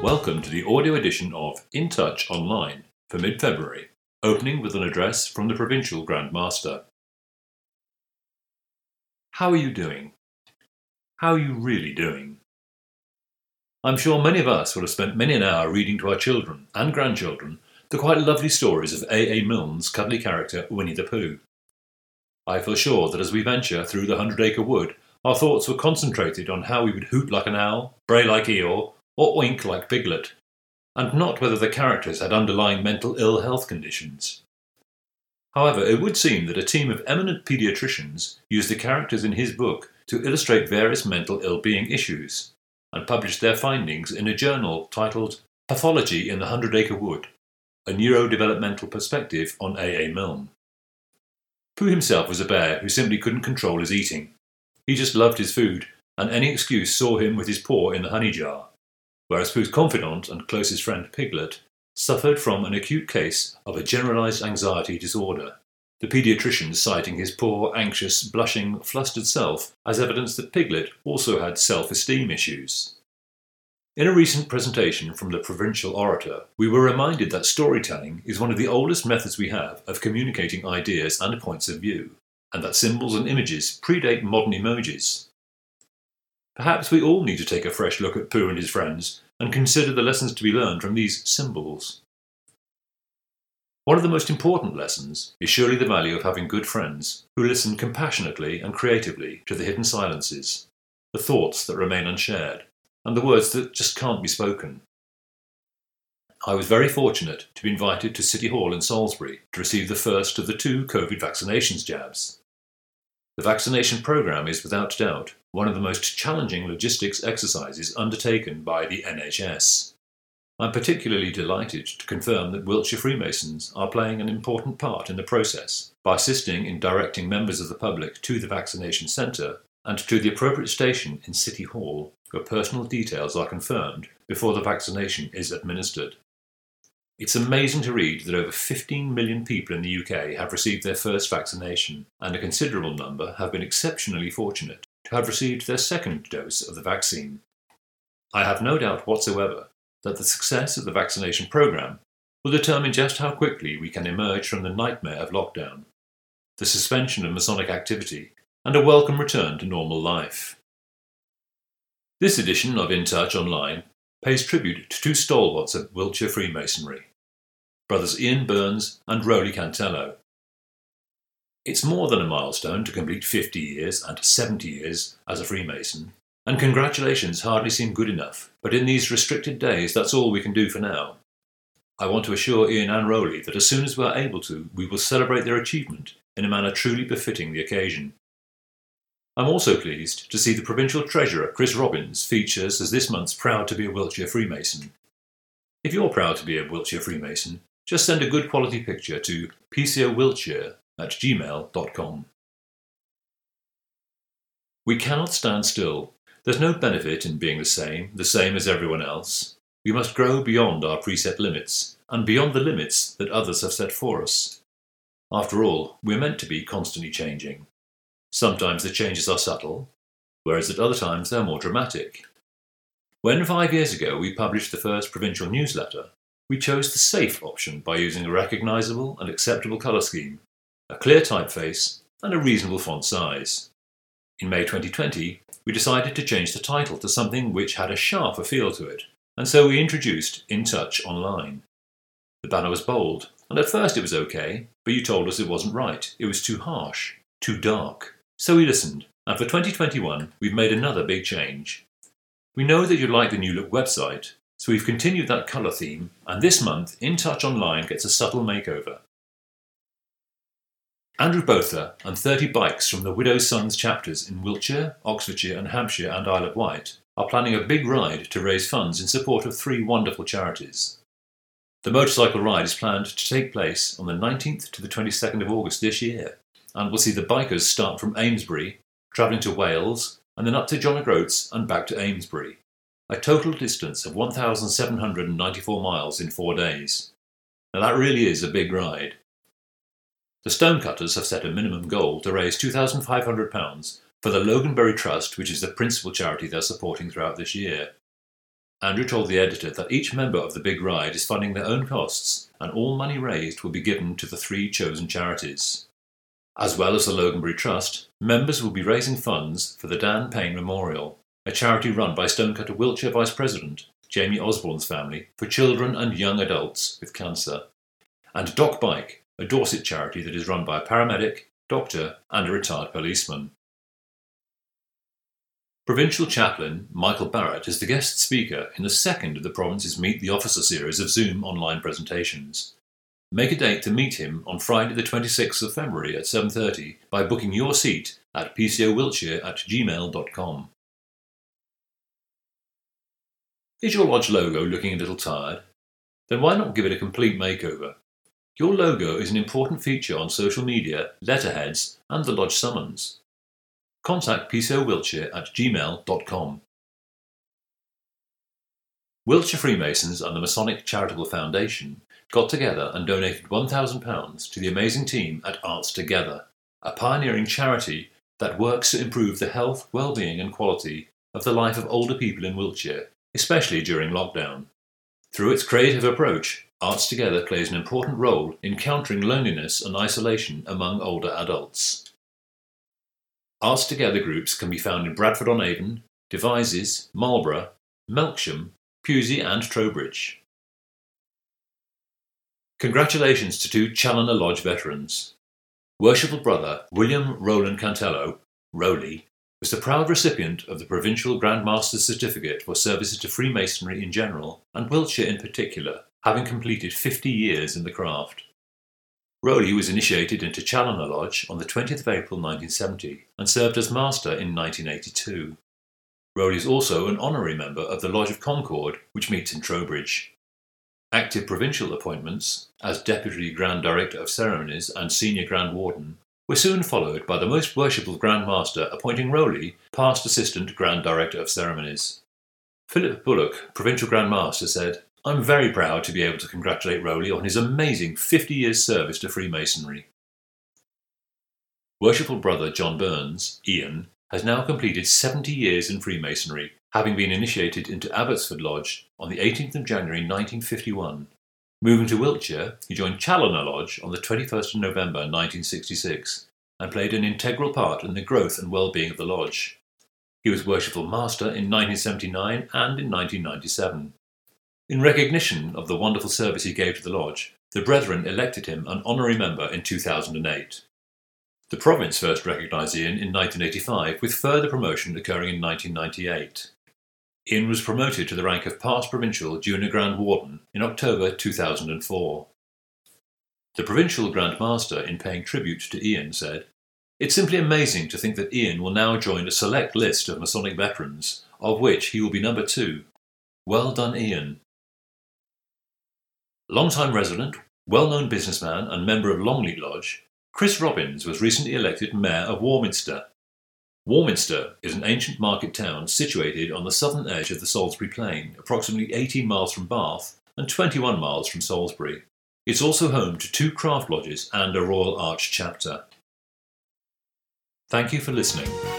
Welcome to the audio edition of In Touch Online for mid-February, opening with an address from the Provincial Grand Master. How are you doing? How are you really doing? I'm sure many of us will have spent many an hour reading to our children and grandchildren the quite lovely stories of A. A. Milne's cuddly character Winnie the Pooh. I feel sure that as we venture through the 100-acre wood, our thoughts were concentrated on how we would hoot like an owl, bray like Eeyore, or oink like Piglet, and not whether the characters had underlying mental ill health conditions. However, it would seem that a team of eminent paediatricians used the characters in his book to illustrate various mental ill-being issues, and published their findings in a journal titled Pathology in the 100-Acre Wood, a neurodevelopmental perspective on A. A. Milne. Pooh himself was a bear who simply couldn't control his eating. He just loved his food, and any excuse saw him with his paw in the honey jar, whereas Pooh's confidant and closest friend Piglet suffered from an acute case of a generalized anxiety disorder, the paediatricians citing his poor, anxious, blushing, flustered self as evidence that Piglet also had self-esteem issues. In a recent presentation from the Provincial Orator, we were reminded that storytelling is one of the oldest methods we have of communicating ideas and points of view, and that symbols and images predate modern emojis. Perhaps we all need to take a fresh look at Pooh and his friends and consider the lessons to be learned from these symbols. One of the most important lessons is surely the value of having good friends who listen compassionately and creatively to the hidden silences, the thoughts that remain unshared, and the words that just can't be spoken. I was very fortunate to be invited to City Hall in Salisbury to receive the first of the 2 COVID vaccinations jabs. The vaccination programme is without doubt one of the most challenging logistics exercises undertaken by the NHS. I'm particularly delighted to confirm that Wiltshire Freemasons are playing an important part in the process by assisting in directing members of the public to the vaccination centre and to the appropriate station in City Hall where personal details are confirmed before the vaccination is administered. It's amazing to read that over 15 million people in the UK have received their first vaccination, and a considerable number have been exceptionally fortunate to have received their second dose of the vaccine. I have no doubt whatsoever that the success of the vaccination programme will determine just how quickly we can emerge from the nightmare of lockdown, the suspension of Masonic activity, and a welcome return to normal life. This edition of In Touch Online pays tribute to 2 stalwarts of Wiltshire Freemasonry, brothers Ian Burns and Rowley Cantello. It's more than a milestone to complete 50 years and 70 years as a Freemason, and congratulations hardly seem good enough, but in these restricted days that's all we can do for now. I want to assure Ian and Rowley that as soon as we are able to, we will celebrate their achievement in a manner truly befitting the occasion. I'm also pleased to see the Provincial Treasurer, Chris Robbins, features as this month's Proud to be a Wiltshire Freemason. If you're proud to be a Wiltshire Freemason, just send a good quality picture to pcowiltshire@gmail.com. We cannot stand still. There's no benefit in being the same as everyone else. We must grow beyond our preset limits, and beyond the limits that others have set for us. After all, we're meant to be constantly changing. Sometimes the changes are subtle, whereas at other times they're more dramatic. When 5 years ago we published the first provincial newsletter, we chose the safe option by using a recognisable and acceptable colour scheme, a clear typeface, and a reasonable font size. In May 2020, we decided to change the title to something which had a sharper feel to it, and so we introduced In Touch Online. The banner was bold, and at first it was okay, but you told us it wasn't right, it was too harsh, too dark. So we listened, and for 2021 we've made another big change. We know that you like the new look website, so we've continued that colour theme, and this month In Touch Online gets a subtle makeover. Andrew Botha and 30 bikes from the Widow's Sons chapters in Wiltshire, Oxfordshire and Hampshire and Isle of Wight are planning a big ride to raise funds in support of 3 wonderful charities. The motorcycle ride is planned to take place on the 19th to the 22nd of August this year, and we'll see the bikers start from Amesbury, travelling to Wales, and then up to John O'Groats and back to Amesbury, a total distance of 1,794 miles in 4 days. Now that really is a big ride. The Stonecutters have set a minimum goal to raise £2,500 for the Loganberry Trust, which is the principal charity they're supporting throughout this year. Andrew told the editor that each member of the big ride is funding their own costs, and all money raised will be given to the 3 chosen charities. As well as the Loganberry Trust, members will be raising funds for the Dan Payne Memorial, a charity run by Stonecutter Wiltshire Vice President Jamie Osborne's family for children and young adults with cancer, and Doc Bike, a Dorset charity that is run by a paramedic, doctor and a retired policeman. Provincial Chaplain Michael Barrett is the guest speaker in the second of the province's Meet the Officer series of Zoom online presentations. Make a date to meet him on Friday the 26th of February at 7:30 by booking your seat at pcowiltshire@gmail.com. Is your lodge logo looking a little tired? Then why not give it a complete makeover? Your logo is an important feature on social media, letterheads and the lodge summons. Contact pcowiltshire@gmail.com. Wiltshire Freemasons and the Masonic Charitable Foundation got together and donated £1,000 to the amazing team at Arts Together, a pioneering charity that works to improve the health, well-being and quality of the life of older people in Wiltshire, especially during lockdown. Through its creative approach, Arts Together plays an important role in countering loneliness and isolation among older adults. Arts Together groups can be found in Bradford-on-Avon, Devizes, Marlborough, Melksham, Pewsey and Trowbridge. Congratulations to 2 Challoner Lodge veterans. Worshipful Brother William Rowland Cantello, Rowley, was the proud recipient of the Provincial Grand Master's Certificate for services to Freemasonry in general and Wiltshire in particular, having completed 50 years in the craft. Rowley was initiated into Challoner Lodge on the 20th of April 1970 and served as Master in 1982. Rowley is also an honorary member of the Lodge of Concord, which meets in Trowbridge. Active provincial appointments, as Deputy Grand Director of Ceremonies and Senior Grand Warden, were soon followed by the Most Worshipful Grand Master appointing Rowley Past Assistant Grand Director of Ceremonies. Philip Bullock, Provincial Grand Master, said, "I'm very proud to be able to congratulate Rowley on his amazing 50 years service to Freemasonry." Worshipful Brother John Burns, Ian, has now completed 70 years in Freemasonry, having been initiated into Abbotsford Lodge on the 18th of January 1951. Moving to Wiltshire, he joined Challoner Lodge on the 21st of November 1966 and played an integral part in the growth and well-being of the lodge. He was Worshipful Master in 1979 and in 1997. In recognition of the wonderful service he gave to the lodge, the Brethren elected him an honorary member in 2008. The province first recognised Ian in 1985, with further promotion occurring in 1998. Ian was promoted to the rank of Past Provincial Junior Grand Warden in October 2004. The Provincial Grand Master, in paying tribute to Ian, said, "It's simply amazing to think that Ian will now join a select list of Masonic veterans, of which he will be number 2. Well done, Ian." Long-time resident, well-known businessman and member of Longleat Lodge, Chris Robbins was recently elected Mayor of Warminster. Warminster is an ancient market town situated on the southern edge of the Salisbury Plain, approximately 18 miles from Bath and 21 miles from Salisbury. It's also home to 2 craft lodges and a Royal Arch chapter. Thank you for listening.